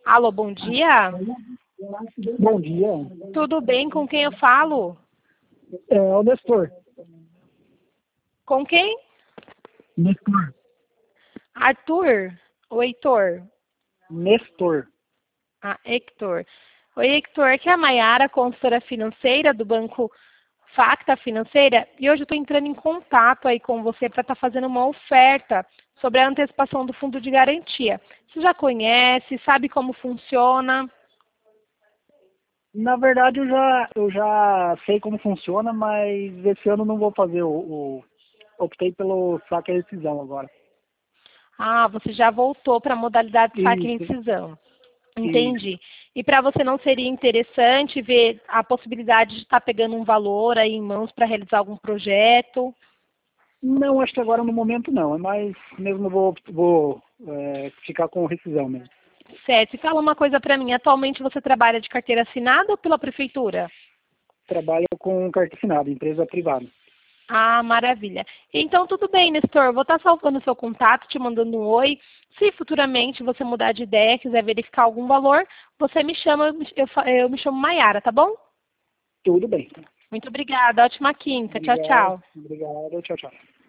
Alô, bom dia. Bom dia. Tudo bem? Com quem eu falo? É o Nestor. Com quem? Nestor. Arthur ou Heitor? Nestor. Ah, Hector. Oi, Hector. Aqui é a Mayara, consultora financeira do Banco Facta Financeira. E hoje eu estou entrando em contato aí com você para estar fazendo uma oferta sobre a antecipação do fundo de garantia. Você já conhece, sabe como funciona? Na verdade, eu já sei como funciona, mas esse ano não vou fazer optei pelo saque e rescisão agora. Ah, você já voltou para a modalidade saque e Isso, rescisão. isso. Entendi. E para você não seria interessante ver a possibilidade de estar pegando um valor aí em mãos para realizar algum projeto? Não, acho que agora no momento não. É mais mesmo vou ficar com rescisão mesmo. Certo. E fala uma coisa para mim. Atualmente você trabalha de carteira assinada ou pela prefeitura? Trabalho com carta assinada, empresa privada. Ah, maravilha. Então, tudo bem, Nestor. Vou estar salvando o seu contato, te mandando um oi. Se futuramente você mudar de ideia, quiser verificar algum valor, você me chama, eu me chamo Maiara, tá bom? Tudo bem. Muito obrigada. Ótima quinta. Tchau, Obrigado, tchau. obrigado. Tchau, tchau.